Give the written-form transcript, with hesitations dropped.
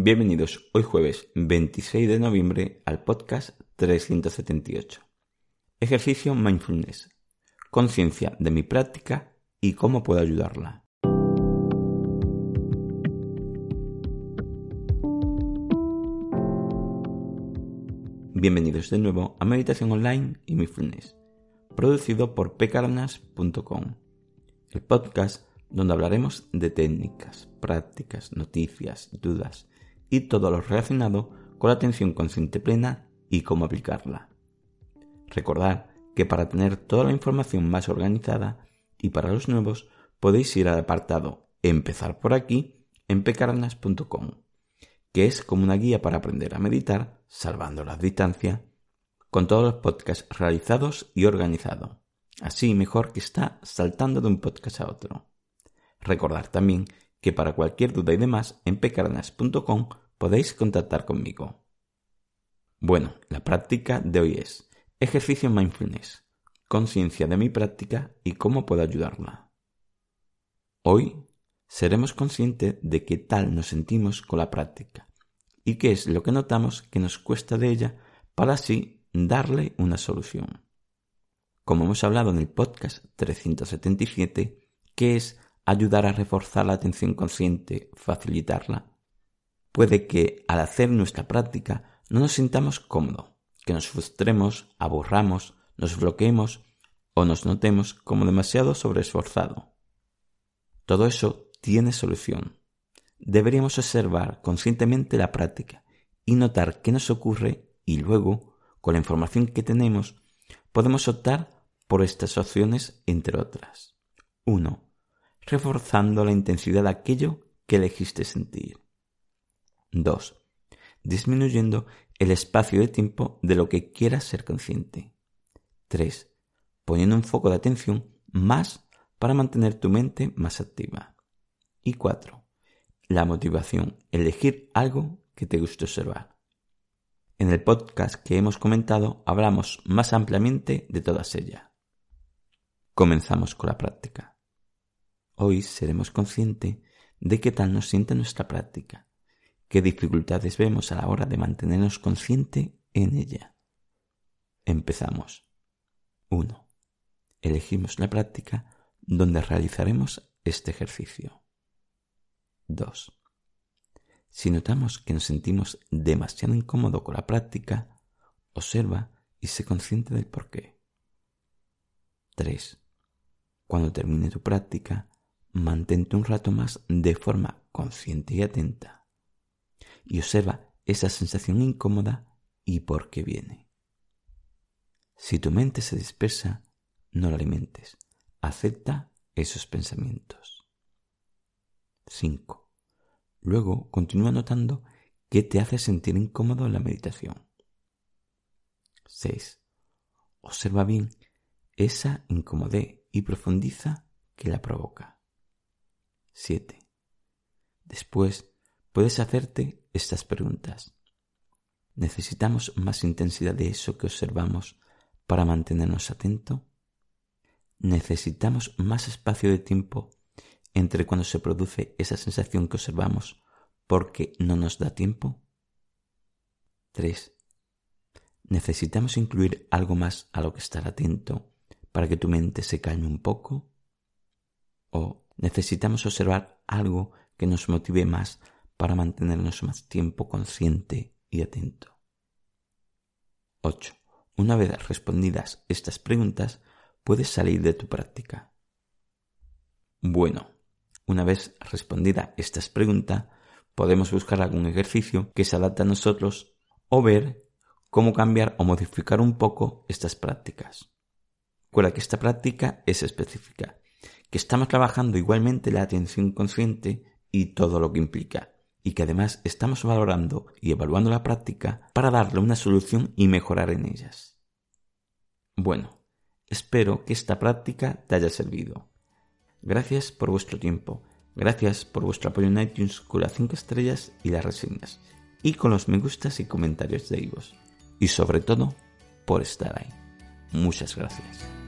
Bienvenidos hoy jueves 26 de noviembre al podcast 378. Ejercicio Mindfulness. Conciencia de mi práctica y cómo puedo ayudarla. Bienvenidos de nuevo a Meditación Online y Mindfulness, producido por pcarnas.com, el podcast donde hablaremos de técnicas, prácticas, noticias, dudas y todo lo relacionado con la atención consciente plena y cómo aplicarla. Recordad que para tener toda la información más organizada y para los nuevos podéis ir al apartado Empezar por aquí en pcarnas.com, que es como una guía para aprender a meditar, salvando las distancias, con todos los podcasts realizados y organizados. Así mejor que está saltando de un podcast a otro. Recordad también que para cualquier duda y demás en pcarnas.com podéis contactar conmigo. Bueno, la práctica de hoy es ejercicio mindfulness, conciencia de mi práctica y cómo puedo ayudarla. Hoy seremos conscientes de qué tal nos sentimos con la práctica y qué es lo que notamos que nos cuesta de ella para así darle una solución. Como hemos hablado en el podcast 377, ¿qué es ayudar a reforzar la atención consciente, facilitarla? Puede que al hacer nuestra práctica no nos sintamos cómodos, que nos frustremos, aburramos, nos bloqueemos o nos notemos como demasiado sobreesforzado. Todo eso tiene solución. Deberíamos observar conscientemente la práctica y notar qué nos ocurre y luego, con la información que tenemos, podemos optar por estas opciones entre otras. 1. Reforzando la intensidad de aquello que elegiste sentir. 2. Disminuyendo el espacio de tiempo de lo que quieras ser consciente. 3. Poniendo un foco de atención más para mantener tu mente más activa. Y 4. La motivación, elegir algo que te guste observar. En el podcast que hemos comentado hablamos más ampliamente de todas ellas. Comenzamos con la práctica. Hoy seremos conscientes de qué tal nos siente nuestra práctica, qué dificultades vemos a la hora de mantenernos conscientes en ella. Empezamos. 1. Elegimos la práctica donde realizaremos este ejercicio. 2. Si notamos que nos sentimos demasiado incómodos con la práctica, observa y sé consciente del porqué. 3. Cuando termine tu práctica, mantente un rato más de forma consciente y atenta y observa esa sensación incómoda y por qué viene. Si tu mente se dispersa, no la alimentes. Acepta esos pensamientos. 5. Luego continúa notando qué te hace sentir incómodo en la meditación. 6. Observa bien esa incomodidad y profundiza qué la provoca. 7. Después puedes hacerte estas preguntas. ¿Necesitamos más intensidad de eso que observamos para mantenernos atentos? ¿Necesitamos más espacio de tiempo entre cuando se produce esa sensación que observamos porque no nos da tiempo? 3. ¿Necesitamos incluir algo más a lo que estar atento para que tu mente se calme un poco? ¿O necesitamos observar algo que nos motive más para mantenernos más tiempo consciente y atento? 8. Una vez respondidas estas preguntas, puedes salir de tu práctica. Bueno, una vez respondida estas preguntas, podemos buscar algún ejercicio que se adapte a nosotros o ver cómo cambiar o modificar un poco estas prácticas. Recuerda que esta práctica es específica, que estamos trabajando igualmente la atención consciente y todo lo que implica, y que además estamos valorando y evaluando la práctica para darle una solución y mejorar en ellas. Bueno, espero que esta práctica te haya servido. Gracias por vuestro tiempo, gracias por vuestro apoyo en iTunes con las 5 estrellas y las reseñas, y con los me gustas y comentarios de iVoox, y sobre todo, por estar ahí. Muchas gracias.